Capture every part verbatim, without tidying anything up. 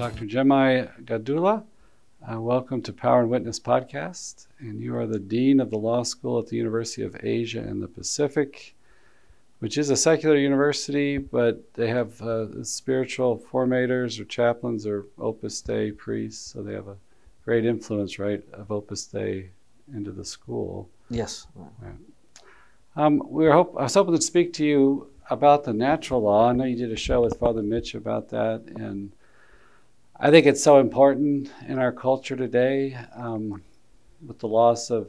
Doctor Jemai Gadula. Uh, welcome to Power and Witness Podcast. And you are the Dean of the Law School at the University of Asia and the Pacific, which is a secular university, but they have uh, spiritual formators or chaplains or Opus Dei priests. So they have a great influence, right, of Opus Dei into the school. Yes. Right. Um, we were hope, I was hoping to speak to you about the natural law. I know you did a show with Father Mitch about that, and I think it's so important in our culture today, um, with the loss of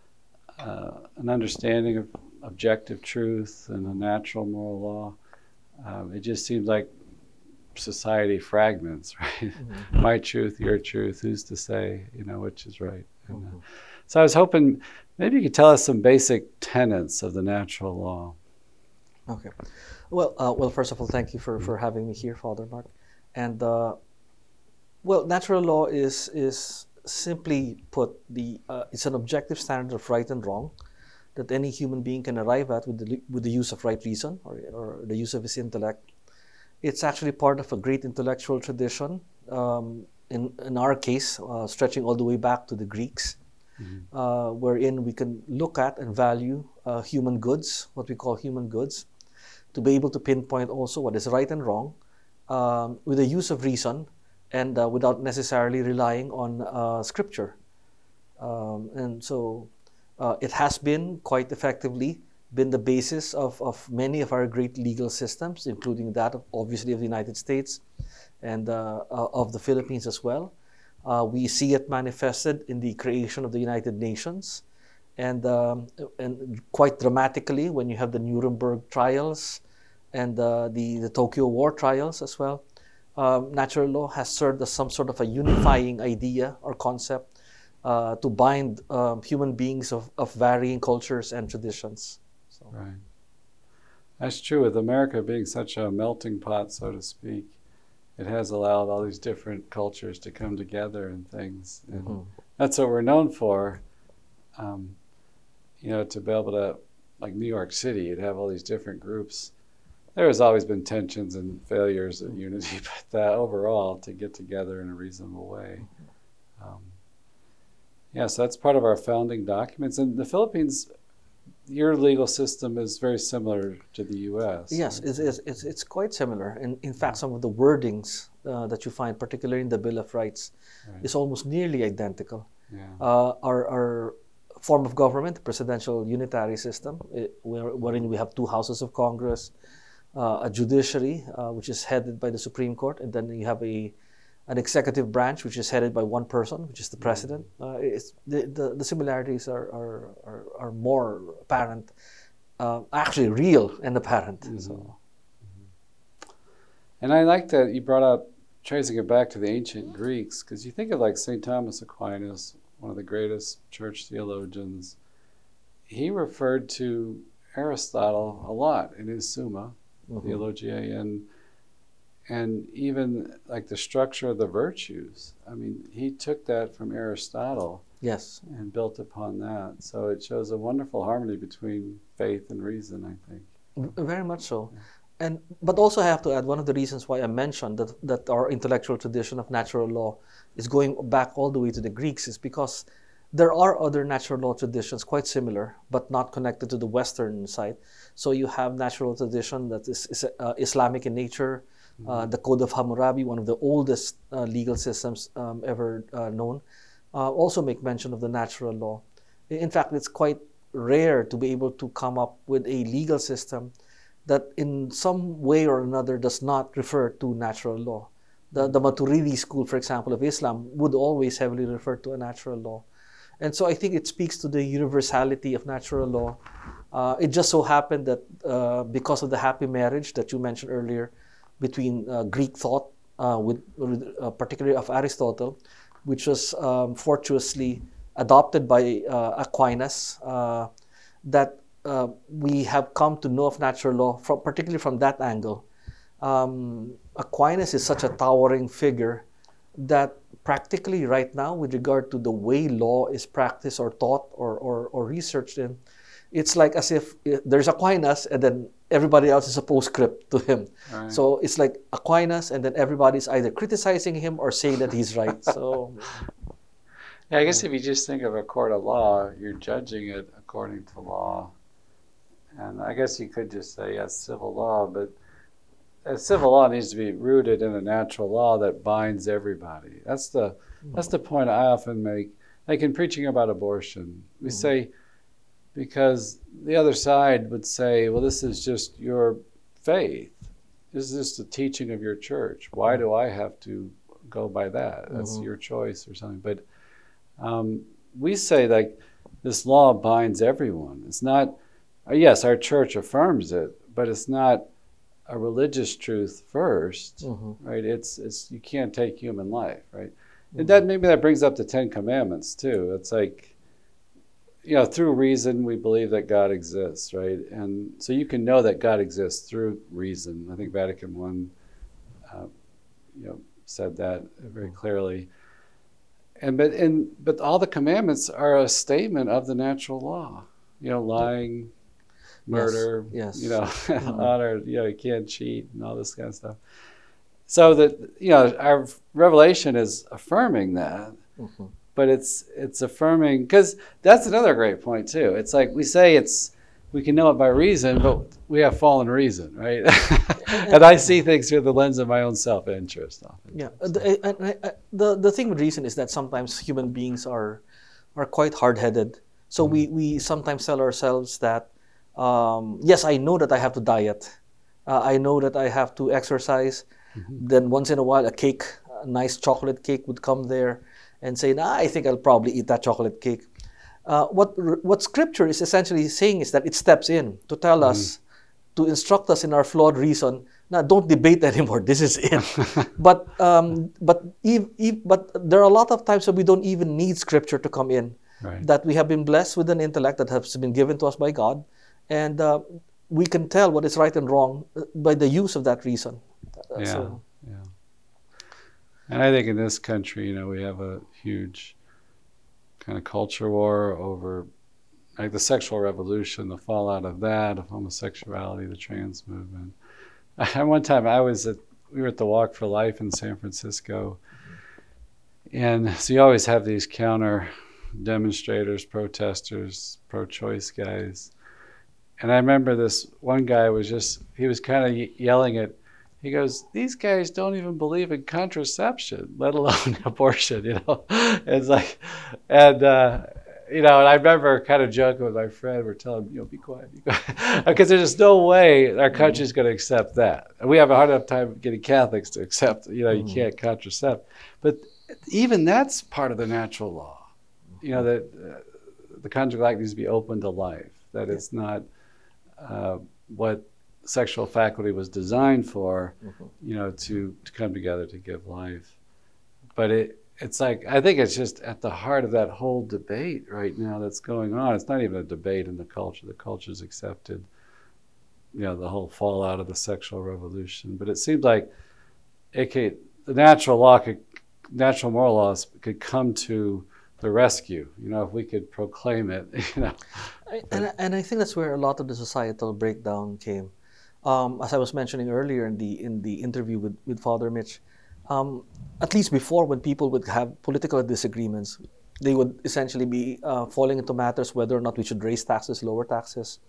uh, an understanding of objective truth and a natural moral law. Um, it just seems like society fragments, right? Mm-hmm. My truth, your truth, who's to say, you know, which is right. And, uh, so I was hoping maybe you could tell us some basic tenets of the natural law. Okay. Well, uh, well, first of all, thank you for, for having me here, Father Mark. And uh, well, natural law is is simply put the uh, it's an objective standard of right and wrong that any human being can arrive at with the with the use of right reason or or the use of his intellect. It's actually part of a great intellectual tradition. Um, in in our case, uh, stretching all the way back to the Greeks, mm-hmm. uh, wherein we can look at and value uh, human goods, what we call human goods, to be able to pinpoint also what is right and wrong, um, with the use of reason and uh, without necessarily relying on uh, scripture. Um, and so uh, it has been quite effectively been the basis of, of many of our great legal systems, including that of, obviously of the United States and uh, uh, of the Philippines as well. Uh, we see it manifested in the creation of the United Nations, and um, and quite dramatically when you have the Nuremberg trials and uh, the, the Tokyo War trials as well. Um, natural law has served as some sort of a unifying idea or concept uh, to bind um, human beings of, of varying cultures and traditions. So. Right. That's true. With America being such a melting pot, so to speak, it has allowed all these different cultures to come together and things. And mm-hmm. that's what we're known for. Um, you know, to be able to, like New York City, you'd have all these different groups. There has always been tensions and failures of unity, but uh, overall, to get together in a reasonable way. Um, yeah, so that's part of our founding documents. And the Philippines, your legal system is very similar to the U S. Yes, it's, it's, it's, it's quite similar. And in fact, some of the wordings uh, that you find, particularly in the Bill of Rights, right. is almost nearly identical. Yeah. Uh, our, our form of government, the presidential unitary system, it, where, wherein we have two houses of Congress, Uh, a judiciary, uh, which is headed by the Supreme Court, and then you have a an executive branch, which is headed by one person, which is the president. Uh, it's, the, the the similarities are are, are, are more apparent, uh, actually real and apparent. Mm-hmm. So, mm-hmm. And I like that you brought up tracing it back to the ancient Greeks, because you think of like Saint Thomas Aquinas, one of the greatest church theologians. He referred to Aristotle a lot in his Summa. Mm-hmm. Theologiae, and and even like the structure of the virtues. I mean, he took that from Aristotle, yes, and built upon that. So it shows a wonderful harmony between faith and reason, I think. Very much so. Yeah. And but also I have to add, one of the reasons why I mentioned that that our intellectual tradition of natural law is going back all the way to the Greeks is because there are other natural law traditions quite similar, but not connected to the Western side. So you have natural tradition that is, is uh, Islamic in nature, mm-hmm. uh, the Code of Hammurabi, one of the oldest uh, legal systems um, ever uh, known, uh, also make mention of the natural law. In fact, it's quite rare to be able to come up with a legal system that in some way or another does not refer to natural law. The, the Maturidi school, for example, of Islam would always heavily refer to a natural law. And so I think it speaks to the universality of natural law. Uh, it just so happened that uh, because of the happy marriage that you mentioned earlier between uh, Greek thought, uh, with, uh, particularly of Aristotle, which was um, fortuitously adopted by uh, Aquinas, uh, that uh, we have come to know of natural law, from, particularly from that angle. Um, Aquinas is such a towering figure that practically right now, with regard to the way law is practiced or taught or, or, or researched in, it's like as if there's Aquinas and then everybody else is a postscript to him. Right. So it's like Aquinas, and then everybody's either criticizing him or saying that he's right. So Yeah, I guess if you just think of a court of law, you're judging it according to law. And I guess you could just say, yes, civil law, but a civil law needs to be rooted in a natural law that binds everybody. That's the that's the point I often make. Like in preaching about abortion, we Mhm. say, because the other side would say, well, this is just your faith. This is just the teaching of your church. Why do I have to go by that? That's Mhm. your choice or something. But um, we say like this law binds everyone. It's not, uh, yes, our church affirms it, but it's not a religious truth first, Mhm. right? It's it's you can't take human life, right? Mhm. And that maybe that brings up the Ten Commandments too. It's like, you know, through reason we believe that God exists, right? And so you can know that God exists through reason. I think Vatican One, uh, you know, said that very clearly. And but and but all the commandments are a statement of the natural law. You know, lying, murder, yes. you know, Mhm. honor. You know, you can't cheat and all this kind of stuff. So that, you know, our revelation is affirming that, Mhm. but it's it's affirming, because that's another great point too. It's like we say it's we can know it by reason, but we have fallen reason, right? And I see things through the lens of my own self-interest often. Yeah, uh, the, uh, and I- I- the the thing with reason is that sometimes human beings are are quite hard-headed. So we we sometimes tell ourselves that, um, yes, I know that I have to diet. Uh, I know that I have to exercise. Mhm. Then once in a while, a cake, a nice chocolate cake would come there, and say, "Nah, I think I'll probably eat that chocolate cake." Uh, what what Scripture is essentially saying is that it steps in to tell Mhm. us, to instruct us in our flawed reason. Now, don't debate anymore. This is it. But um, but ev- ev- but there are a lot of times that we don't even need Scripture to come in. Right. That we have been blessed with an intellect that has been given to us by God, and uh, we can tell what is right and wrong uh, by the use of that reason. Uh, Yeah. So Yeah. And I think in this country, you know, we have a huge kind of culture war over like the sexual revolution, the fallout of that, of homosexuality, the trans movement. One time I was at, we were at the Walk for Life in San Francisco. And so you always have these counter demonstrators, protesters, pro-choice guys. And I remember this one guy was just, he was kind of yelling at, he goes, these guys don't even believe in contraception, let alone abortion, you know? It's like, and, uh, you know, and I remember kind of joking with my friend, we're telling him, you know, be quiet, be quiet. Because there's just no way our country's going to accept that. And we have a hard enough time getting Catholics to accept, you know, you Mhm. can't contracept. But even that's part of the natural law, you know, that uh, the conjugal act needs to be open to life, that it's not uh, what sexual faculty was designed for, Mhm. you know, to, to come together to give life. But it, it's like, I think it's just at the heart of that whole debate right now that's going on. It's not even a debate in the culture. The culture's accepted, you know, the whole fallout of the sexual revolution. But it seems like it could, the natural law could, natural moral laws could come to the rescue, you know, if we could proclaim it, you know. I, and, I- and I think that's where a lot of the societal breakdown came. Um, as I was mentioning earlier in the in the interview with, with Father Mitch, um, at least before, when people would have political disagreements, they would essentially be uh, falling into matters whether or not we should raise taxes, lower taxes.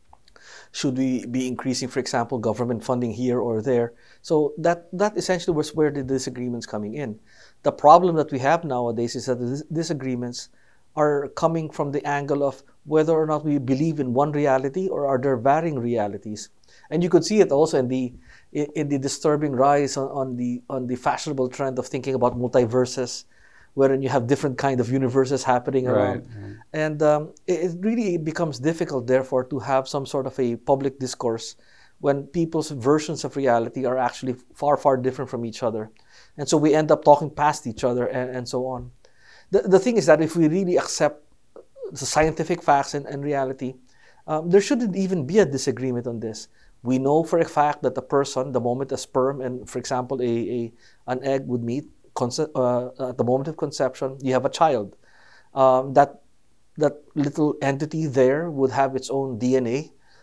Should we be increasing, for example, government funding here or there? So that that essentially was where the disagreements coming in. The problem that we have nowadays is that the dis- disagreements are coming from the angle of whether or not we believe in one reality or are there varying realities. And you could see it also in the in in the disturbing rise on, on the on the fashionable trend of thinking about multiverses, wherein you have different kind of universes happening Right, around. right. And um, it, it really becomes difficult, therefore, to have some sort of a public discourse when people's versions of reality are actually far, far different from each other. And so we end up talking past each other and, and so on. The, the thing is that if we really accept the scientific facts and, and reality, um, there shouldn't even be a disagreement on this. We know for a fact that the person, the moment a sperm and, for example, a, a an egg would meet, conce- uh, at the moment of conception, you have a child. Um, that that little entity there would have its own D N A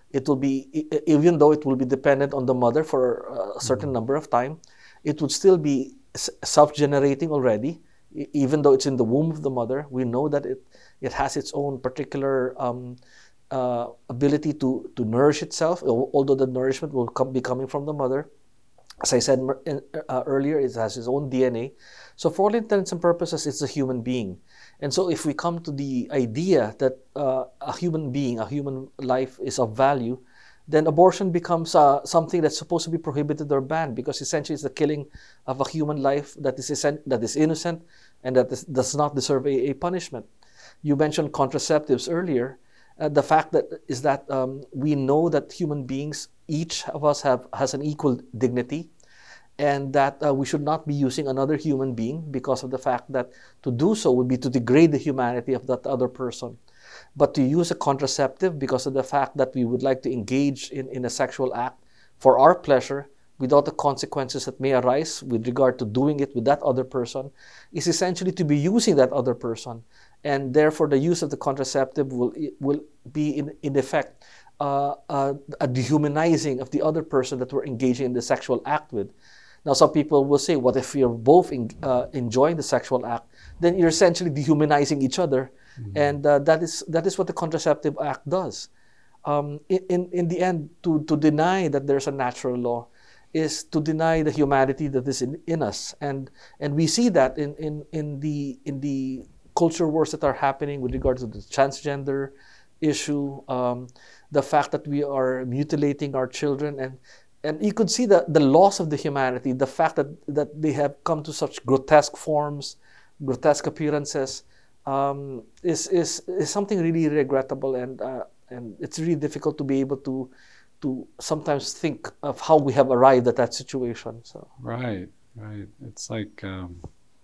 It will be, e- e- even though it will be dependent on the mother for a certain Mhm. number of time, it would still be s- self-generating already. E- Even though it's in the womb of the mother, we know that it, it has its own particular um, uh, ability to, to nourish itself, al- although the nourishment will come, be coming from the mother. As I said mer- in- uh, earlier, it has its own D N A. So, for all intents and purposes, it's a human being. And so, if we come to the idea that uh, a human being, a human life is of value, then abortion becomes uh, something that's supposed to be prohibited or banned, because essentially it's the killing of a human life that is essen- that is innocent and that is, does not deserve a, a punishment. You mentioned contraceptives earlier. Uh, the fact that is that um, we know that human beings, each of us have has an equal dignity, and that uh, we should not be using another human being, because of the fact that to do so would be to degrade the humanity of that other person. But to use a contraceptive because of the fact that we would like to engage in, in a sexual act for our pleasure without the consequences that may arise with regard to doing it with that other person is essentially to be using that other person. And therefore, the use of the contraceptive will, will be, in, in effect, uh, uh, a dehumanizing of the other person that we're engaging in the sexual act with. Now, some people will say, what if you're both in, uh, enjoying the sexual act? Then you're essentially dehumanizing each other. Mhm. And uh, that is that is what the Contraceptive Act does. Um, in, in, in the end, to, to deny that there's a natural law is to deny the humanity that is in, in us. And and we see that in, in, in the in the culture wars that are happening with regard to the transgender issue, um, the fact that we are mutilating our children, and and you could see the, the loss of the humanity, the fact that, that they have come to such grotesque forms, grotesque appearances, um, is, is is something really regrettable, and uh, and it's really difficult to be able to to sometimes think of how we have arrived at that situation. So Right, right. It's like um,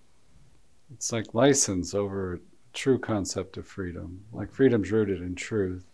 it's like license over true concept of freedom. Like freedom's rooted in truth,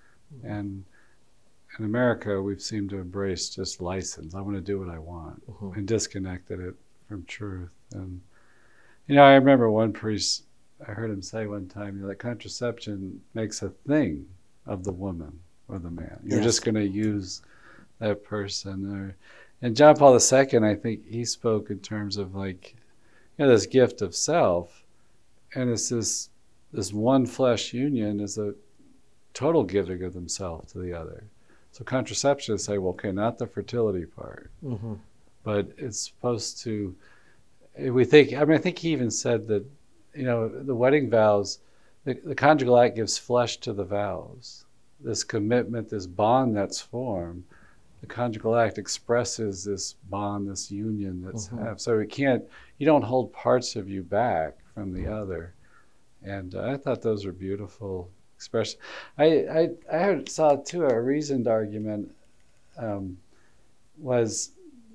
and in America we've seemed to embrace just license. I want to do what I want, mhm. and disconnected it from truth. And you know, I remember one priest. I heard him say one time, you know, that contraception makes a thing of the woman or the man. You're just Yes. going to use that person. Or, and John Paul the Second, I think he spoke in terms of like, you know, this gift of self, and it's this this one flesh union is a total giving of themselves to the other. So contraception is say, well, okay, not the fertility part, Mm-hmm. but it's supposed to. We think. I mean, I think he even said that, you know, the wedding vows, the, the conjugal act gives flesh to the vows. This commitment, this bond that's formed, the conjugal act expresses this bond, this union that's Mm-hmm. have. So it can't. You don't hold parts of you back from the other. And uh, I thought those were beautiful expressions. I I I heard, saw too a reasoned argument um, was,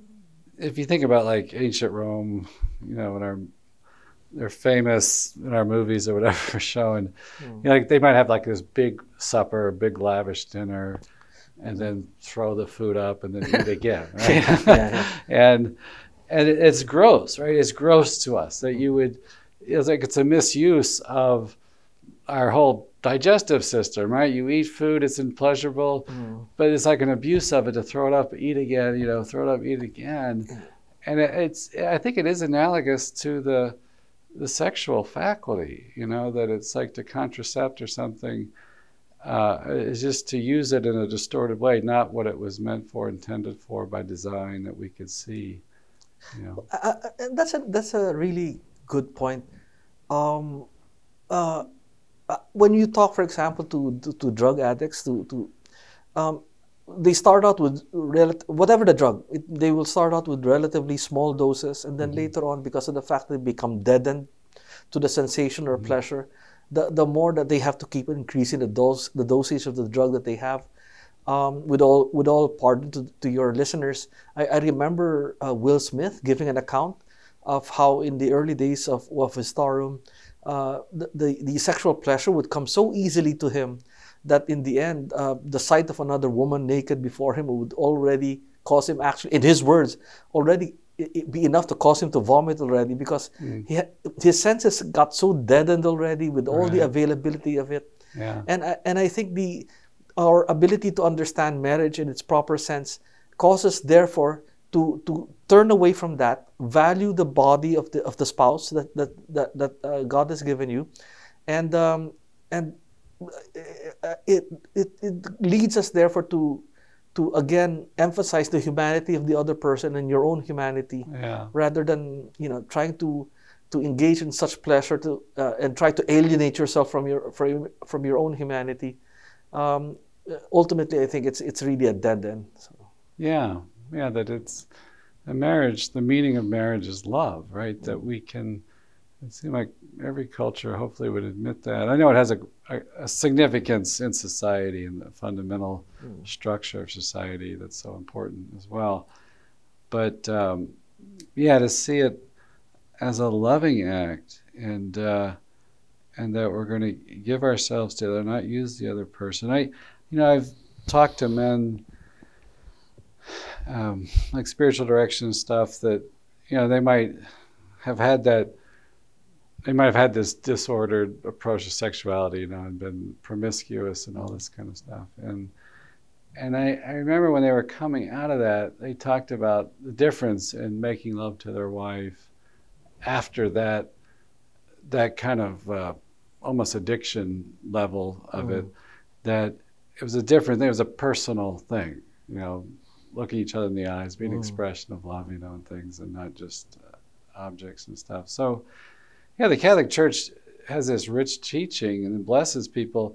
if you think about like ancient Rome, you know, in our they're famous in our movies or whatever showing, Mm. you know, like they might have like this big supper, big lavish dinner, and Mm-hmm. then throw the food up and then eat again, right? Yeah, yeah, yeah. and and it's gross, right? It's gross to us that you would. It's like it's a misuse of our whole digestive system, right? You eat food, it's pleasurable, Mm. but it's like an abuse of it to throw it up, eat again, you know, throw it up, eat again. And it, it's, I think it is analogous to the the sexual faculty, you know, that it's like to contracept or something uh, is just to use it in a distorted way, not what it was meant for, intended for by design that we could see, you know. Uh, uh, and that's a that's a really good point. Um, uh, uh, when you talk, for example, to to, to drug addicts, to to um, they start out with rel- whatever the drug, it, they will start out with relatively small doses, and then Mm-hmm. later on, because of the fact that they become deadened to the sensation or Mm-hmm. pleasure, the the more that they have to keep increasing the dose, the dosage of the drug that they have. Um, with all with all pardon to, to your listeners, I, I remember uh, Will Smith giving an account of how in the early days of, of his Starum, uh, the, the the sexual pleasure would come so easily to him that in the end, uh, the sight of another woman naked before him would already cause him, actually, in his words, already i- i- be enough to cause him to vomit already, because Mm. he had, his senses got so deadened already with all the Right. availability of it. Yeah. And I, and I think the our ability to understand marriage in its proper sense causes, therefore, to to turn away from that, value the body of the of the spouse that that that, that uh, God has given you, and um, and uh, it, it it leads us, therefore, to to again emphasize the humanity of the other person and your own humanity, Yeah. rather than, you know, trying to to engage in such pleasure to uh, and try to alienate yourself from your from, from your own humanity. Um, ultimately, I think it's it's really a dead end. So. Yeah. Yeah. That it's a marriage. The meaning of marriage is love, right? That we can. It seems like every culture hopefully would admit that. I know it has a, a, a significance in society and the fundamental mm. structure of society that's so important as well. But um, yeah, to see it as a loving act, and uh, and that we're going to give ourselves to the other, not use the other person. I, you know, I've talked to men, um, like spiritual direction stuff, that, you know, they might have had that. They might have had this disordered approach to sexuality, you know, and been promiscuous and all this kind of stuff. And and I, I remember when they were coming out of that, they talked about the difference in making love to their wife after that that kind of uh, almost addiction level of mm. it, that it was a different thing. It was a personal thing, you know, looking each other in the eyes, being mm. an expression of love, you know, and things, and not just uh, objects and stuff. So, yeah, the Catholic Church has this rich teaching and it blesses people.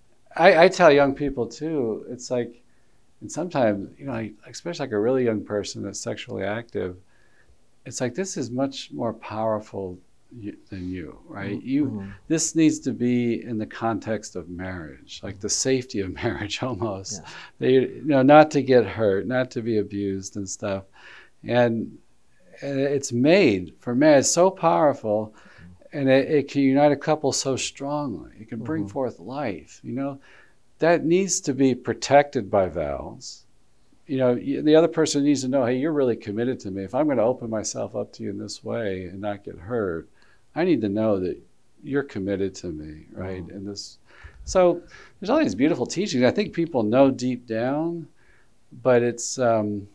I, I tell young people too, it's like, and sometimes, you know, especially like a really young person that's sexually active, it's like, this is much more powerful than you, right? You, mm-hmm. This needs to be in the context of marriage, like the safety of marriage almost. Yeah. They, you know, not to get hurt, not to be abused and stuff. And, and it's made for marriage. It's so powerful. And it, it can unite a couple so strongly. It can bring mm-hmm. forth life, you know. That needs to be protected by vows. You know, the other person needs to know, hey, you're really committed to me. If I'm going to open myself up to you in this way and not get hurt, I need to know that you're committed to me, right? Mm-hmm. And this, so there's all these beautiful teachings. I think people know deep down, but it's... Um,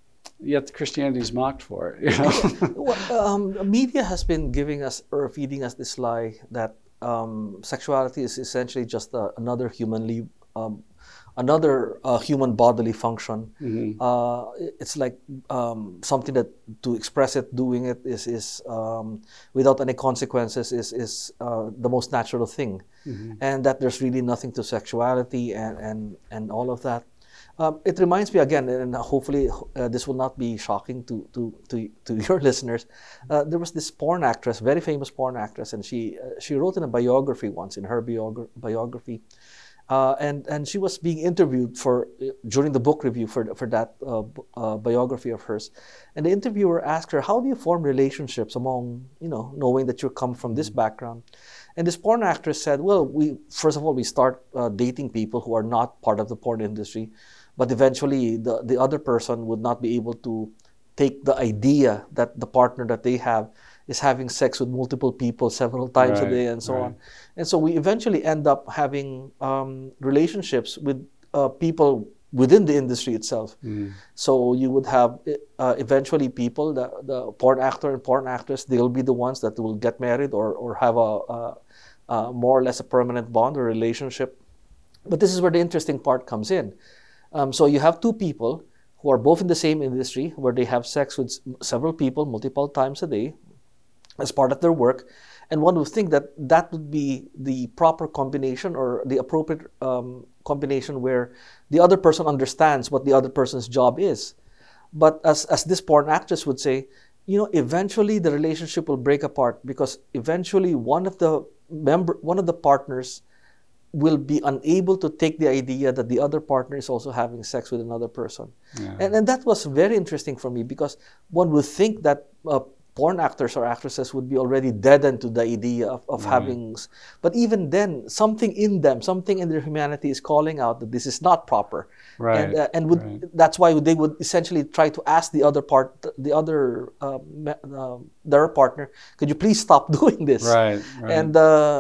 Yet Christianity is mocked for it. You know? Well, um, media has been giving us or feeding us this lie that um, sexuality is essentially just uh, another humanly, um, another uh, human bodily function. Mm-hmm. Uh, it's like um, something that to express it, doing it is is um, without any consequences is is uh, the most natural thing, mm-hmm. and that there's really nothing to sexuality and and and all of that. Um, it reminds me again, and hopefully uh, this will not be shocking to to to, to your listeners. Uh, there was this porn actress, very famous porn actress, and she uh, she wrote in a biography once, in her biogra- biography, uh, and and she was being interviewed for uh, during the book review for for that uh, uh, biography of hers, and the interviewer asked her, "How do you form relationships among, you know, knowing that you come from this background?" And this porn actress said, "Well, we first of all we start uh, dating people who are not part of the porn industry." But eventually, the, the other person would not be able to take the idea that the partner that they have is having sex with multiple people several times right, a day and so right. on. And so we eventually end up having um, relationships with uh, people within the industry itself. Mm. So you would have uh, eventually people, the, the porn actor and porn actress, they'll be the ones that will get married or, or have a, a, a more or less a permanent bond or relationship. But this is where the interesting part comes in. Um, so you have two people who are both in the same industry where they have sex with several people multiple times a day as part of their work. And one would think that that would be the proper combination or the appropriate um, combination where the other person understands what the other person's job is. But as, as this porn actress would say, you know, eventually the relationship will break apart because eventually one of the member, one of the partners will be unable to take the idea that the other partner is also having sex with another person. Yeah. And, and that was very interesting for me because one would think that uh, porn actors or actresses would be already deadened to the idea of, of right. having... But even then, something in them, something in their humanity is calling out that this is not proper. Right. And, uh, and would, right. that's why they would essentially try to ask the other part, the other, uh, uh, their partner, could you please stop doing this? Right. right. And... Uh,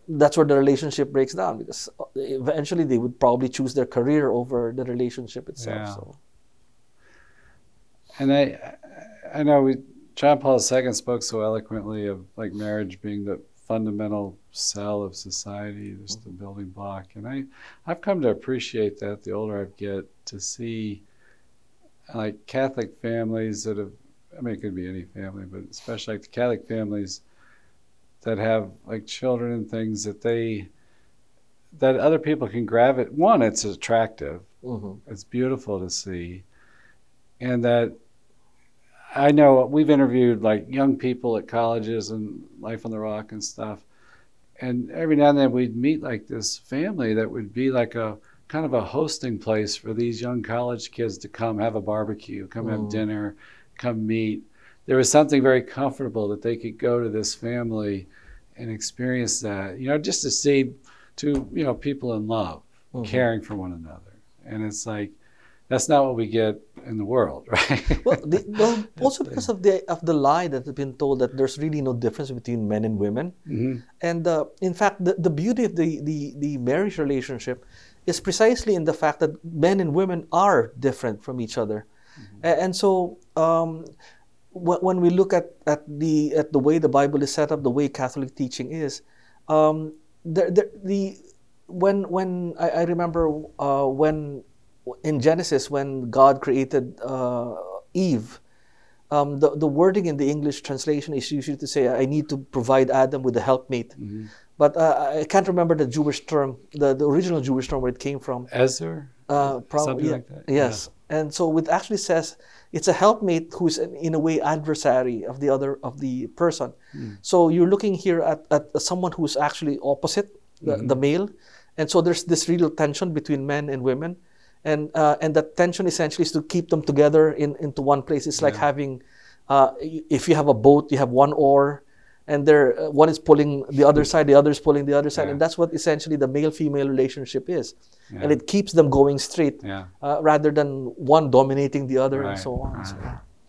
that's where the relationship breaks down, because eventually they would probably choose their career over the relationship itself. Yeah. So. And I, I know we, John Paul the Second spoke so eloquently of like marriage being the fundamental cell of society, just the building block. And I, I've come to appreciate that the older I get, to see like Catholic families that have, I mean, it could be any family, but especially like the Catholic families that have like children and things that they, that other people can gravitate. One, it's attractive. Mm-hmm. It's beautiful to see. And that I know we've interviewed like young people at colleges and Life on the Rock and stuff. And every now and then we'd meet like this family that would be like a kind of a hosting place for these young college kids to come have a barbecue, come Mm. have dinner, come meet. There was something very comfortable that they could go to this family and experience that, you know, just to see two, you know, people in love, Mhm. caring for one another. And it's like, that's not what we get in the world, right? Well, the, well, also because of the of the lie that has been told that there's really no difference between men and women, Mm-hmm. and uh, in fact, the, the beauty of the, the the marriage relationship is precisely in the fact that men and women are different from each other, Mm-hmm. A- and so um, wh- when we look at, at the at the way the Bible is set up, the way Catholic teaching is, um, the, the the when when I, I remember uh, when. in Genesis, when God created uh, Eve, um, the, the wording in the English translation is usually to say, I need to provide Adam with a helpmate. Mm-hmm. But uh, I can't remember the Jewish term, the, the original Jewish term where it came from. Ezer? Uh, prob- Something yeah, like that? Yes. And so it actually says it's a helpmate who's in, in a way adversary of the other, of the person. Mm. So you're looking here at, at someone who's actually opposite the, Mhm. the male. And so there's this real tension between men and women. And uh, and that tension essentially is to keep them together in into one place. It's like Yeah. having, uh, y- if you have a boat, you have one oar, and there uh, one is pulling the other side, the other is pulling the other side, Yeah. and that's what essentially the male-female relationship is. Yeah. And it keeps them going straight, Yeah. uh, rather than one dominating the other, and Right, so on. right. So,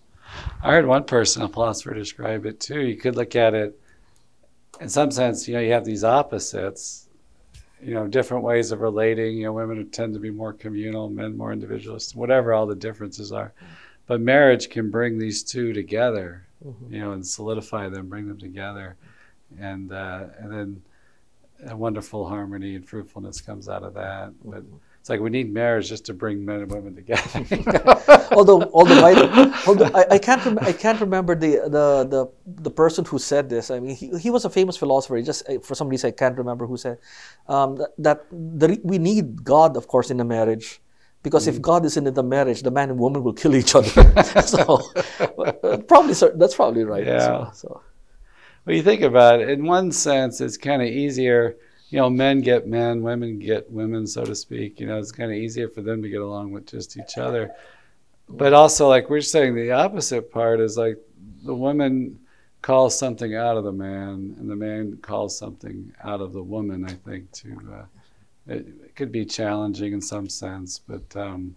I heard one person, a philosopher, describe it too. You could look at it in some sense, you know, you have these opposites, you know, different ways of relating. You know, women tend to be more communal, men more individualist, whatever all the differences are. But marriage can bring these two together, mhm. you know, and solidify them, bring them together. And, uh, and then a wonderful harmony and fruitfulness comes out of that. But it's like we need marriage just to bring men and women together. although, although, I, although I, I can't, rem- I can't remember the, the the the person who said this. I mean, he, he was a famous philosopher. He just, for some reason, I can't remember who said um, that, that the, re- we need God, of course, in a marriage, because if God isn't in the marriage, the man and woman will kill each other. So, uh, probably, sir, that's probably right. Yeah. So, so. Well, you think about it, in one sense, it's kind of easier. You know, men get men, women get women, so to speak. You know, it's kind of easier for them to get along with just each other. But also, like we're saying, the opposite part is like the woman calls something out of the man, and the man calls something out of the woman. I think to uh, it, it could be challenging in some sense, but um,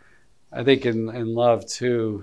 I think in in love too.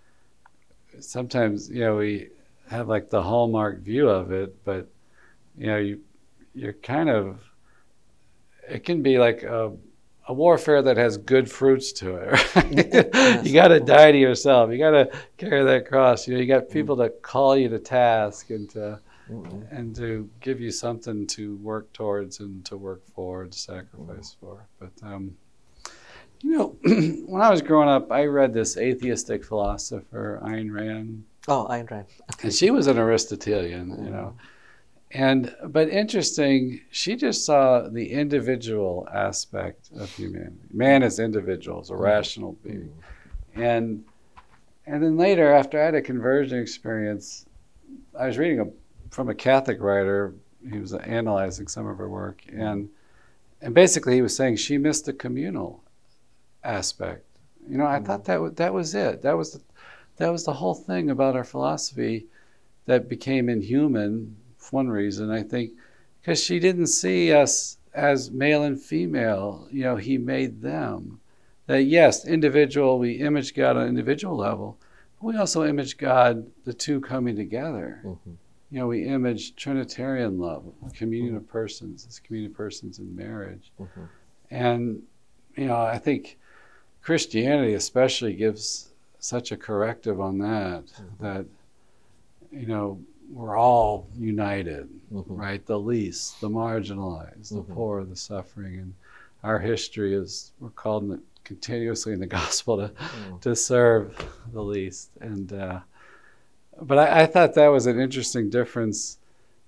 Sometimes you know we have like the hallmark view of it, but you know you. You're kind of, it can be like a, a warfare that has good fruits to it. Right? Yes. You got to die to yourself. You got to carry that cross. You know, you got people that call you to task and to Mhm. and to give you something to work towards and to work for, to sacrifice for. But um, you know, when I was growing up, I read this atheistic philosopher, Ayn Rand, Oh, Ayn Rand. and she was an Aristotelian. You know. And but interesting, she just saw the individual aspect of humanity. Man is individual, is a rational being. And and then later, after I had a conversion experience, I was reading a, from a Catholic writer. He was analyzing some of her work, and and basically he was saying she missed the communal aspect. You know, I thought that w- that was it. That was the, that was the whole thing about our philosophy that became inhuman. One reason, I think, because she didn't see us as male and female. You know, he made them. That yes, individual, we image God on an individual level, but we also image God, the two coming together. Mhm. you know, we image Trinitarian love, communion of persons, as communion of persons in marriage. Mm-hmm. And, you know, I think Christianity especially gives such a corrective on that, mm-hmm. that, you know, we're all united, mm-hmm. right? The least, the marginalized, the mm-hmm. poor, the suffering. And our history is, we're called in the, continuously in the gospel to, mm. to serve the least. And, uh, but I, I thought that was an interesting difference.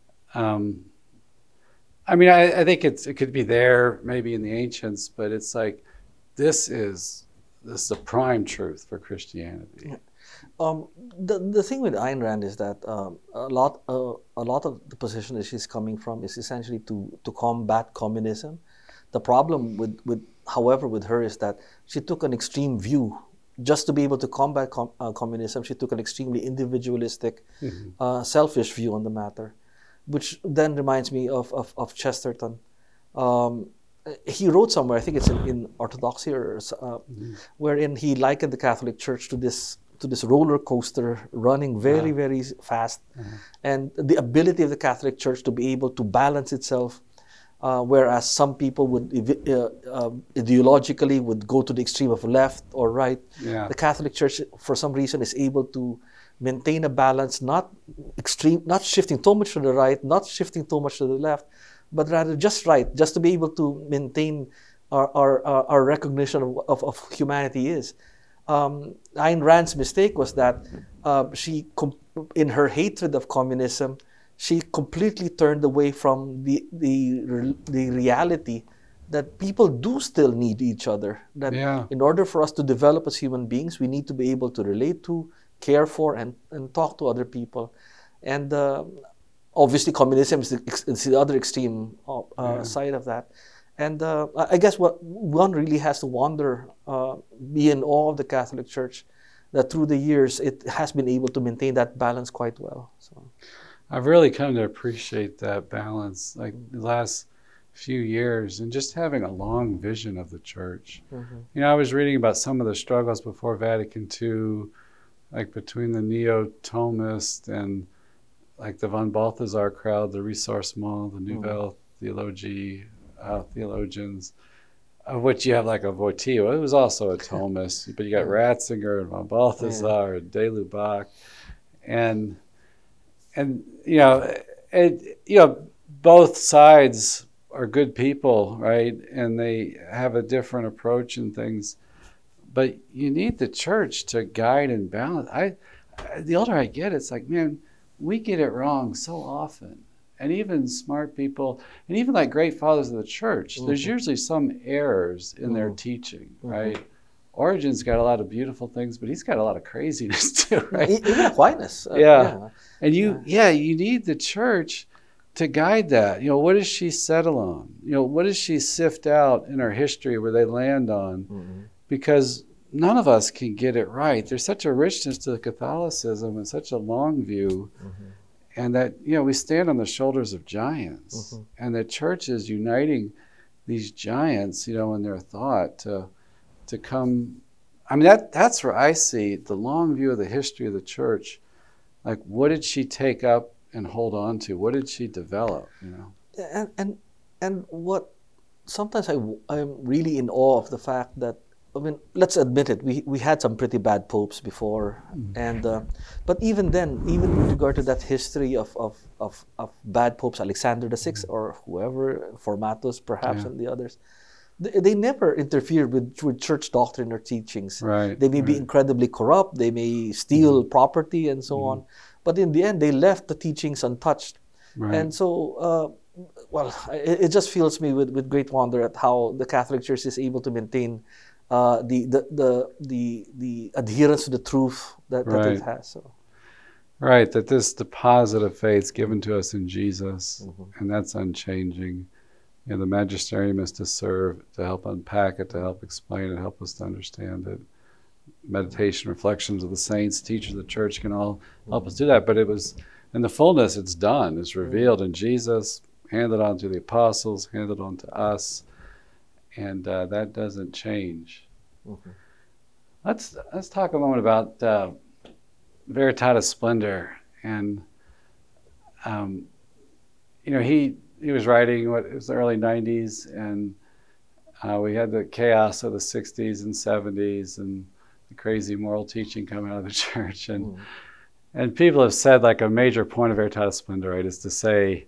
Um, I mean, I, I think it's, it could be there maybe in the ancients, but it's like, this is, this is the prime truth for Christianity. Yeah. Um, the the thing with Ayn Rand is that um, a lot uh, a lot of the position that she's coming from is essentially to to combat communism. The problem with, with however with her is that she took an extreme view. Just to be able to combat com- uh, communism, she took an extremely individualistic, mm-hmm. uh, selfish view on the matter, which then reminds me of of, of Chesterton. Um, he wrote somewhere, I think it's in, in Orthodoxy, or uh, mm-hmm. wherein he likened the Catholic Church to this to this roller coaster running very, yeah. very fast, mm-hmm. and the ability of the Catholic Church to be able to balance itself, uh, whereas some people would uh, uh, ideologically would go to the extreme of left or right. Yeah. The Catholic Church, for some reason, is able to maintain a balance, not extreme, not shifting too much to the right, not shifting too much to the left, but rather just right, just to be able to maintain our our, our recognition of, of, of humanity is. Um, Ayn Rand's mistake was that uh, she, com- in her hatred of communism, she completely turned away from the the re- the reality that people do still need each other. That yeah. in order for us to develop as human beings, we need to be able to relate to, care for, and, and talk to other people. And uh, obviously, communism is the, ex- is the other extreme uh, yeah. side of that. And uh, I guess what one really has to wonder, uh, be in awe of the Catholic Church, that through the years it has been able to maintain that balance quite well. So, I've really come to appreciate that balance, like the last few years, and just having a long vision of the Church. Mm-hmm. You know, I was reading about some of the struggles before Vatican Two, like between the Neo-Thomists and like the von Balthasar crowd, the Ressourcement, the Nouvelle mm-hmm. Theologie. Uh, theologians, of which you have like a Wojtyła, who was also a Thomist, but you got Ratzinger and von Balthasar yeah. and de Lubac, and and you know, it, you know, both sides are good people, right? And they have a different approach in things, but you need the Church to guide and balance. I, the older I get, it's like, man, we get it wrong so often. And even smart people, and even like great fathers of the Church, mm-hmm. there's usually some errors in mm-hmm. their teaching, right? Mm-hmm. Origen's got a lot of beautiful things, but he's got a lot of craziness too, right? Even Aquinas. Uh, yeah. yeah. And you, yeah. yeah, you need the Church to guide that. You know, what does she settle on? You know, what does she sift out in her history where they land on? Mm-hmm. Because none of us can get it right. There's such a richness to Catholicism and such a long view. Mm-hmm. And that, you know, we stand on the shoulders of giants. Mm-hmm. And the Church is uniting these giants, you know, in their thought to to come. I mean, that that's where I see the long view of the history of the Church. Like, what did she take up and hold on to? What did she develop, you know? And and, and what sometimes I, I'm really in awe of the fact that, I mean, let's admit it, we we had some pretty bad popes before, mm. and uh, but even then, even with regard to that history of of, of, of bad popes, Alexander the Sixth or whoever, Formatus perhaps, yeah. and the others, they, they never interfered with, with church doctrine or teachings. Right. They may right. be incredibly corrupt, they may steal mm. property and so mm. on, but in the end, they left the teachings untouched. Right. And so, uh, well, it, it just fills me with, with great wonder at how the Catholic Church is able to maintain Uh, the, the the the the adherence to the truth that, that right. it has. So. Right, that this deposit of faith is given to us in Jesus, mm-hmm. and that's unchanging. You know, the magisterium is to serve, to help unpack it, to help explain it, help us to understand it. Meditation, reflections of the saints, teachers of the Church can all help us do that. But it was, in the fullness, it's done. It's revealed in Jesus, handed on to the apostles, handed on to us. And uh, that doesn't change. Mm-hmm. Let's let's talk a moment about uh, Veritatis Splendor. And um, you know, he he was writing what it was the early nineties, and uh, we had the chaos of the sixties and seventies, and the crazy moral teaching coming out of the church, and Mm. and people have said like a major point of Veritatis Splendor is to say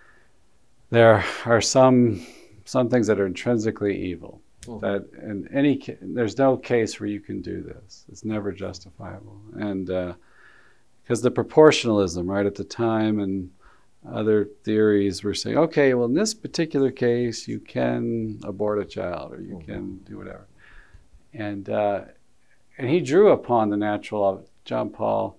there are some some things that are intrinsically evil. Mhm. That in any ca- there's no case where you can do this. It's never justifiable, and because uh, the proportionalism, right at the time, and other theories were saying, okay, well, in this particular case, you can abort a child, or you Mhm. can do whatever, and uh, and he drew upon the natural law of John Paul,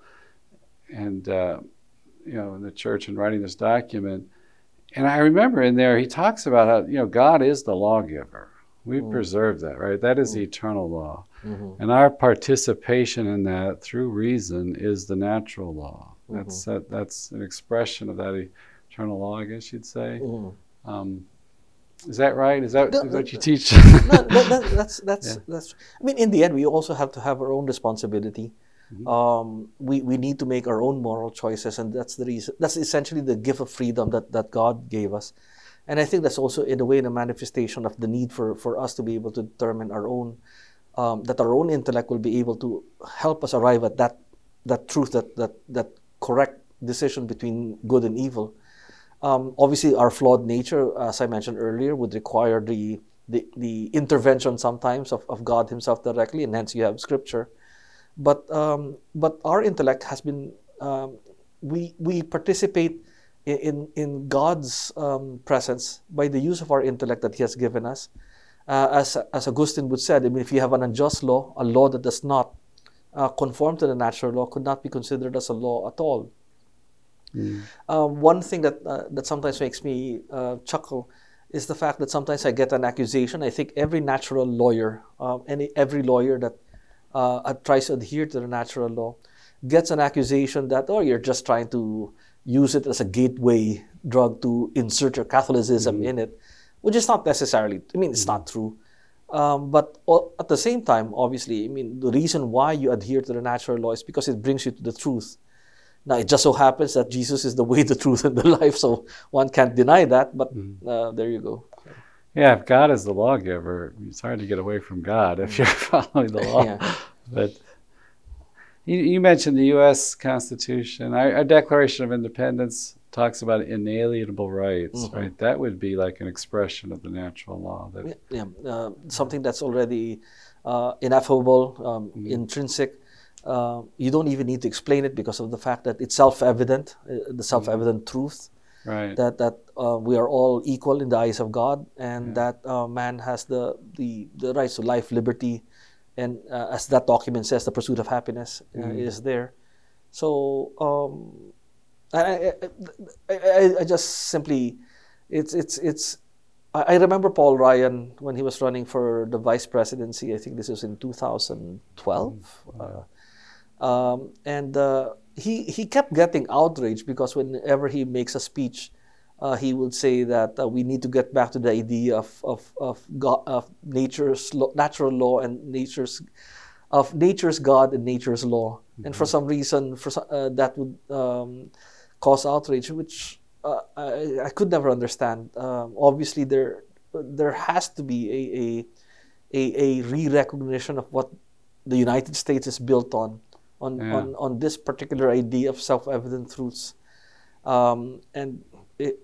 and uh, you know, in the church, and writing this document. And I remember in there he talks about how, you know, God is the lawgiver. We Mm. preserve that, right? That is Mm. the eternal law. Mhm. And our participation in that through reason is the natural law. That's that, that's an expression of that eternal law, I guess you'd say. Mhm. Um, is that right? Is that, No, is what that- you teach? No, that, that, that's that's Yeah. that's. I mean, in the end, we also have to have our own responsibility. Mhm. Um, we we need to make our own moral choices, and that's the reason. That's essentially the gift of freedom that that God gave us, and I think that's also in a way a manifestation of the need for for us to be able to determine our own, um, that our own intellect will be able to help us arrive at that that truth, that that that correct decision between good and evil. Um, obviously, our flawed nature, as I mentioned earlier, would require the the, the intervention sometimes of, of God Himself directly, and hence you have Scripture. But um, but our intellect has been um, we we participate in in, in God's um, presence by the use of our intellect that He has given us. Uh, as as Augustine would said, I mean, if you have an unjust law, a law that does not uh, conform to the natural law, could not be considered as a law at all. Mm. Um, one thing that uh, that sometimes makes me uh, chuckle is the fact that sometimes I get an accusation. I think every natural lawyer, uh, any every lawyer that uh, tries to adhere to the natural law, gets an accusation that, oh, you're just trying to use it as a gateway drug to insert your Catholicism Mhm. in it, which is not necessarily. I mean, it's not true. Um, but o- at the same time, obviously, I mean, the reason why you adhere to the natural law is because it brings you to the truth. Now, it just so happens that Jesus is the way, the truth, and the life, so one can't deny that, but Mhm. uh, there you go. Yeah, if God is the lawgiver, it's hard to get away from God if you're following the law. Yeah. But you, you mentioned the U S Constitution. Our, our Declaration of Independence talks about inalienable rights, Mhm. right? That would be like an expression of the natural law. That Yeah, yeah. Uh, something that's already uh, ineffable, um, Mhm. intrinsic. Uh, you don't even need to explain it because of the fact that it's self-evident, uh, the self-evident truth right. that that uh, we are all equal in the eyes of God, and Yeah. that uh, man has the, the the rights to life, liberty, and uh, as that document says, the pursuit of happiness uh, Mhm. is there. So um, I, I, I, I just simply, it's it's it's. I I remember Paul Ryan when he was running for the vice presidency. I think this was in two thousand twelve, uh, um, and uh, he he kept getting outraged because whenever he makes a speech, uh, he would say that uh, we need to get back to the idea of of of, God, of nature's law, natural law and nature's of nature's God and nature's law. And for some reason, for some, uh, that would um, cause outrage, which uh, I, I could never understand. Um, obviously, there there has to be a a, a, a re-recognition of what the United States is built on, on Yeah. on, on this particular idea of self-evident truths, um, and it,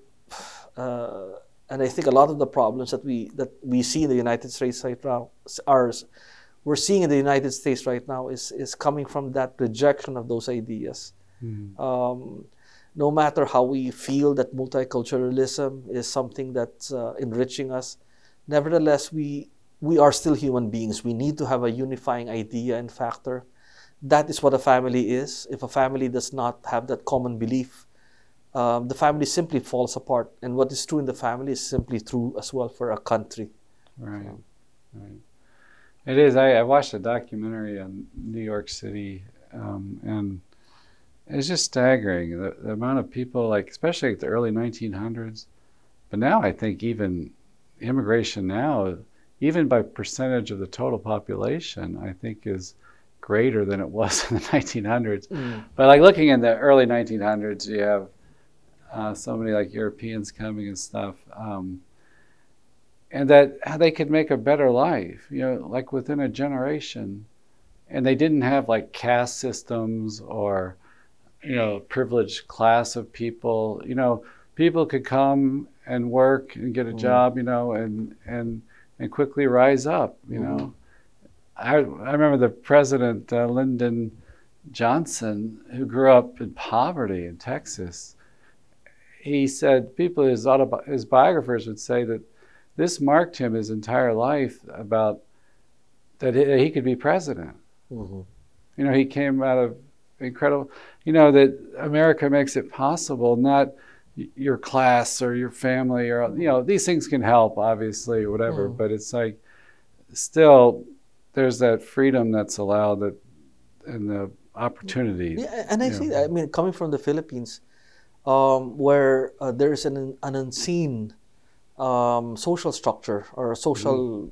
uh, and I think a lot of the problems that we that we see in the United States right now are we're seeing in the United States right now is is coming from that rejection of those ideas. Mhm. Um, no matter how we feel that multiculturalism is something that's uh, enriching us, nevertheless we we are still human beings. We need to have a unifying idea and factor. That is what a family is. If a family does not have that common belief, um, the family simply falls apart. And what is true in the family is simply true as well for a country. Right. So. Right. It is. I, I watched a documentary on New York City, um, and it's just staggering the, the amount of people, like especially at the early nineteen hundreds. But now I think even immigration now, even by percentage of the total population, I think is greater than it was in the nineteen hundreds. Mm. But like looking in the early nineteen hundreds, you have uh, so many like Europeans coming and stuff, um, and that how they could make a better life, you know, like within a generation, and they didn't have like caste systems or, you know, privileged class of people. You know, people could come and work and get a Mm. job, you know, and and and quickly rise up, you know. Mhm. I I remember the president uh, Lyndon Johnson, who grew up in poverty in Texas. He said people, his autobi- his biographers would say that this marked him his entire life about that he, that he could be president. Mhm. You know, he came out of incredible, you know, that America makes it possible, not y- your class or your family or, you know, these things can help, obviously, or whatever, Mm. but it's like still there's that freedom that's allowed that and the opportunities. Yeah, and I you see know. that. I mean, coming from the Philippines, um, where uh, there's an an unseen um, social structure or social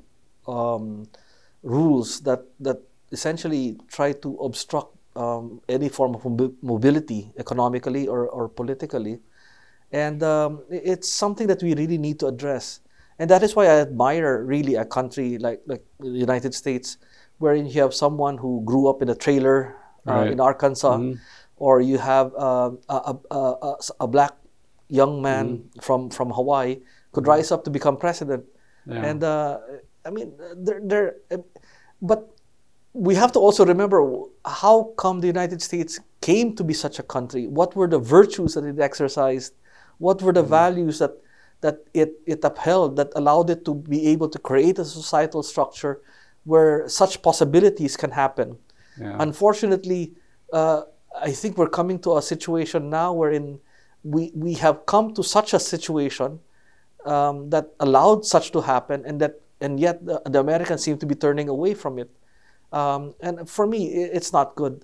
um, rules that that essentially try to obstruct um, any form of mobi- mobility economically or, or politically, and um, i- it's something that we really need to address. And that is why I admire really a country like like the United States, wherein you have someone who grew up in a trailer uh, Right. in Arkansas, Mhm. or you have um, a, a, a, a a black young man Mhm. from from Hawaii could Mhm. rise up to become president. Yeah. And uh, I mean, there, there, but we have to also remember how come the United States came to be such a country. What were the virtues that it exercised? What were the Mhm. values that that it, it upheld that allowed it to be able to create a societal structure where such possibilities can happen? Yeah. Unfortunately, uh, I think we're coming to a situation now wherein we we have come to such a situation um, that allowed such to happen, and that and yet the, the Americans seem to be turning away from it. Um, and for me, i- it's not good.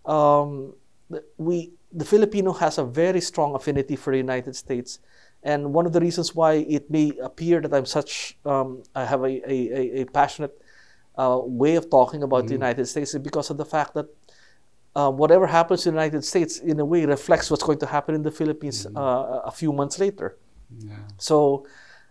Um, the- we the Filipino has a very strong affinity for the United States, and one of the reasons why it may appear that I'm such um, I have a a, a, a passionate uh, way of talking about the Mhm. United States is because of the fact that uh, whatever happens in the United States, in a way, reflects what's going to happen in the Philippines Mhm. uh, a few months later. Yeah. So,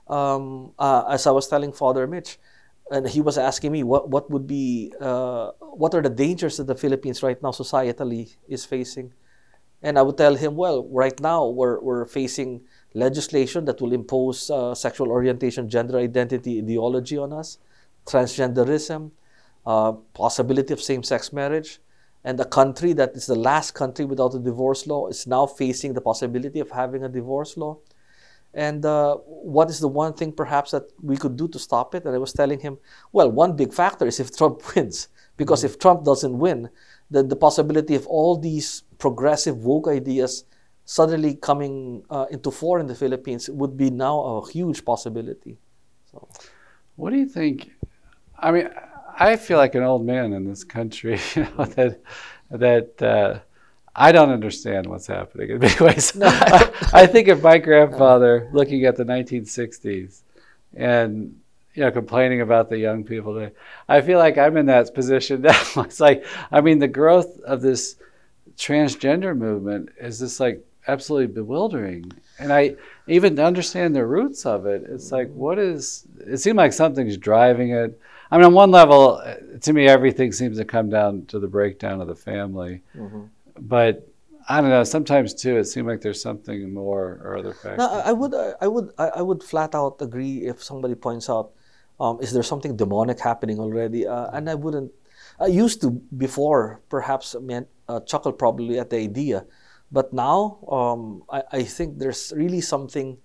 um, uh, as I was telling Father Mitch, and he was asking me what what would be uh, what are the dangers that the Philippines right now societally is facing, and I would tell him, well, right now we're we're facing legislation that will impose uh, sexual orientation, gender identity ideology on us, transgenderism, uh, possibility of same-sex marriage, and a country that is the last country without a divorce law is now facing the possibility of having a divorce law. And uh, what is the one thing perhaps that we could do to stop it? And I was telling him, well, one big factor is if Trump wins. Because if Trump doesn't win, then the possibility of all these progressive woke ideas suddenly coming uh, into fore in the Philippines would be now a huge possibility. So, What do you think? I mean, I feel like an old man in this country, you know, that that uh, I don't understand what's happening in many ways. no, I I, don't, I think of my grandfather looking at the nineteen sixties and, you know, complaining about the young people today. I feel like I'm in that position now. It's like, I mean, the growth of this transgender movement is just like absolutely bewildering. And I even to understand the roots of it, it's like, what is, it seemed like something's driving it. I mean, on one level, uh, to me, everything seems to come down to the breakdown of the family. Mhm. But I don't know, sometimes too, it seemed like there's something more or other No, factors. I I would, uh, I would, I I would flat out agree if somebody points out, um, is there something demonic happening already? Uh, and I wouldn't. I used to before, perhaps, I mean, uh, chuckle probably at the idea, but now um, I, I think there's really something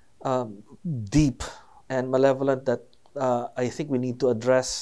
um, deep and malevolent that uh, I think we need to address.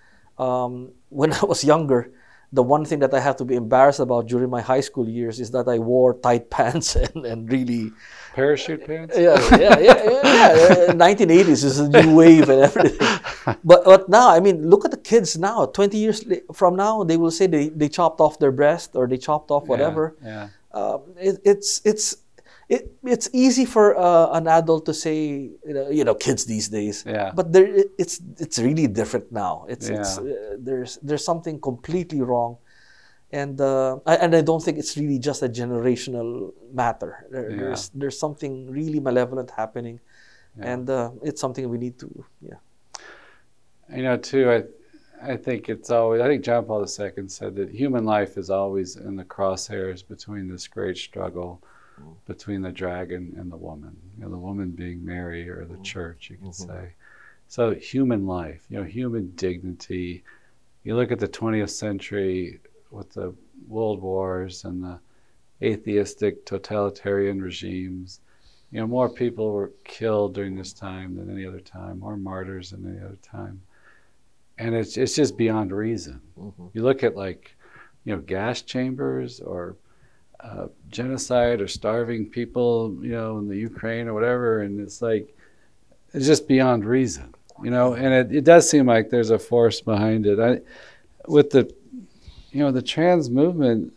Um, when I was younger, the one thing that I have to be embarrassed about during my high school years is that I wore tight pants and, and really, Parachute pants? yeah, yeah, yeah, yeah, yeah. nineteen eighties is a new wave and everything. But but now, I mean, look at the kids now. twenty years li- from now, they will say they, they chopped off their breast or they chopped off whatever. Yeah, Um, it, it's it's it, it's easy for uh, an adult to say, you know, you know, kids these days. Yeah. But there, it- it's it's really different now. It's it's Yeah. uh, there's there's something completely wrong, and uh, I, and I don't think it's really just a generational matter. There, Yeah. There's there's something really malevolent happening, Yeah. and uh, it's something we need to yeah. You know, too, I I think it's always, I think John Paul the Second said that human life is always in the crosshairs between this great struggle between the dragon and the woman. You know, the woman being Mary or the church, you could Mhm. say. So human life, you know, human dignity. You look at the twentieth century with the world wars and the atheistic totalitarian regimes. You know, more people were killed during this time than any other time, more martyrs than any other time. And it's it's just beyond reason. Mhm. You look at, like, you know, gas chambers or uh, genocide or starving people, you know, in the Ukraine or whatever, and it's like, it's just beyond reason, you know. And it, it does seem like there's a force behind it. I, with the, you know, the trans movement,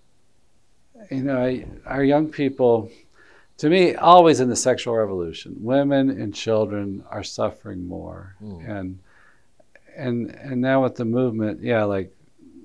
you know, I, our young people, to me, always in the sexual revolution, women and children are suffering more, Mm. and and and now with the movement, yeah, like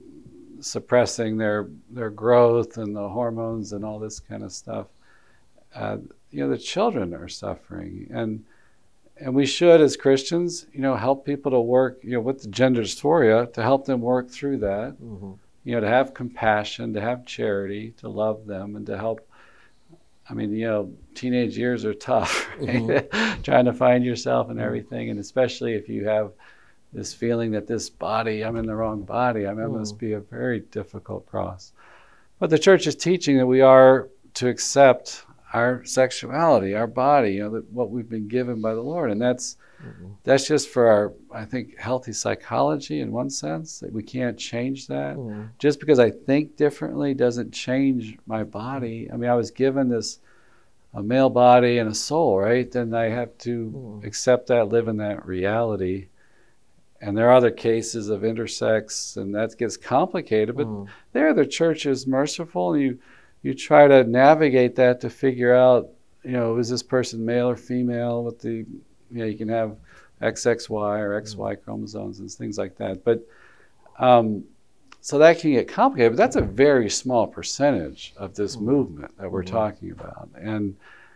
suppressing their their growth and the hormones and all this kind of stuff. Uh, you know, the children are suffering, and and we should, as Christians, you know, help people to work, you know, with the gender dysphoria, to help them work through that. Mhm. You know, to have compassion, to have charity, to love them, and to help. I mean, you know, teenage years are tough, right? Trying to find yourself and everything, and especially if you have this feeling that this body, I'm in the wrong body. I mean, it must be a very difficult cross. But the church is teaching that we are to accept our sexuality, our body, you know, that what we've been given by the Lord. And that's Mhm. that's just for our, I think, healthy psychology in one sense, that we can't change that. Mhm. Just because I think differently doesn't change my body. I mean, I was given this a male body and a soul, right? Then I have to Mhm. accept that, live in that reality. And there are other cases of intersex, and that gets complicated. But Mm. there, the church is merciful, and you you try to navigate that to figure out, you know, is this person male or female? With the, you know, you can have X X Y or X Y chromosomes and things like that. But um, so that can get complicated. But that's a very small percentage of this movement that we're Mhm. talking about. And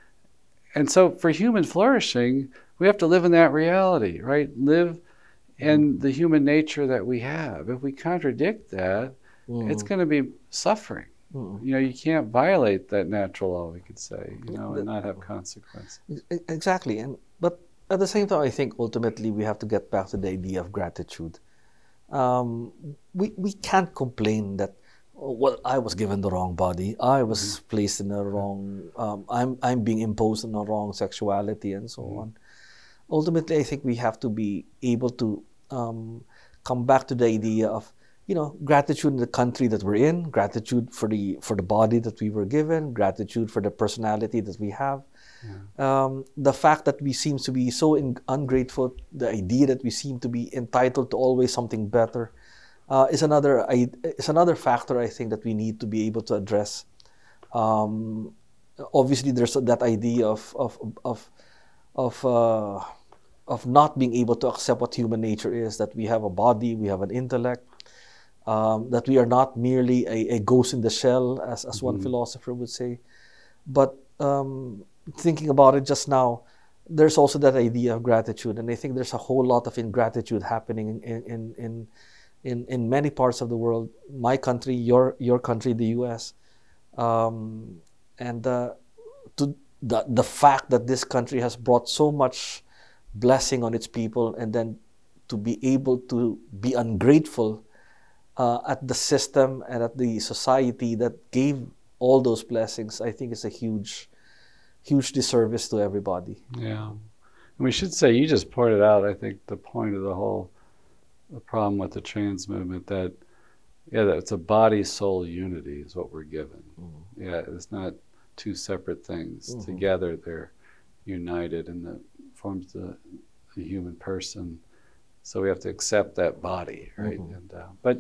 and so for human flourishing, we have to live in that reality, right? Live in the human nature that we have. If we contradict that, it's Mhm. going to be suffering. Mhm. You know, you can't violate that natural law, we could say, you know, The- and not have consequences. E- Exactly, and but at the same time, I think ultimately we have to get back to the idea of gratitude. Um, we we can't complain that, "Oh, well, I was given the wrong body, I was placed in the wrong, um, I'm I'm being imposed on the wrong sexuality, and so on. Ultimately, I think we have to be able to um, come back to the idea of, you know, gratitude in the country that we're in, gratitude for the for the body that we were given, gratitude for the personality that we have. Um, the fact that we seem to be so in, ungrateful, the idea that we seem to be entitled to always something better, uh, is another I, is another factor I think that we need to be able to address. Um, obviously, there's that idea of of of of uh, of not being able to accept what human nature is, that we have a body, we have an intellect, um, that we are not merely a, a ghost in the shell, as, as one philosopher would say. But um, thinking about it just now, there's also that idea of gratitude, and I think there's a whole lot of ingratitude happening in in in in, in many parts of the world. My country, your your country, the U S, um, and uh, to the the fact that this country has brought so much blessing on its people, and then to be able to be ungrateful uh, at the system and at the society that gave all those blessings, I think is a huge, huge disservice to everybody. Yeah. And we should say, you just pointed out, I think, the point of the whole the problem with the trans movement, that, yeah, that it's a body-soul unity is what we're given. Mm-hmm. Yeah, it's not two separate things. Mhm. Together, they're united and that forms the, the human person. So we have to accept that body, right? Mhm. And uh, but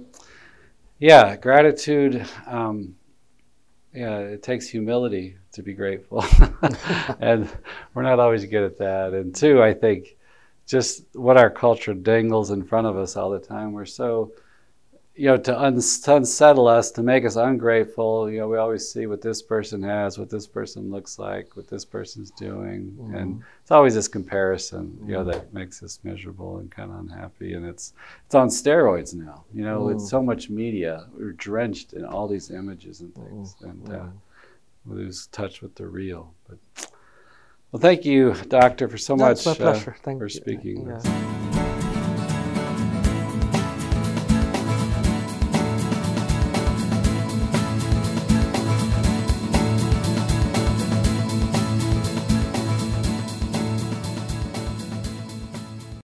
yeah, gratitude. Um, yeah, it takes humility to be grateful, and we're not always good at that. And two, I think just what our culture dangles in front of us all the time. We're so you know, to, un- to unsettle us, to make us ungrateful. You know, we always see what this person has, what this person looks like, what this person's doing, Mm-hmm. and it's always this comparison, you know, that makes us miserable and kind of unhappy. And it's it's on steroids now. You know, Mm. it's so much media. We're drenched in all these images and things, Mm. and uh, Mm. we lose touch with the real. But well, thank you, Doctor, for so No, it's much my pleasure. uh, Thank for you. speaking. Yeah. This.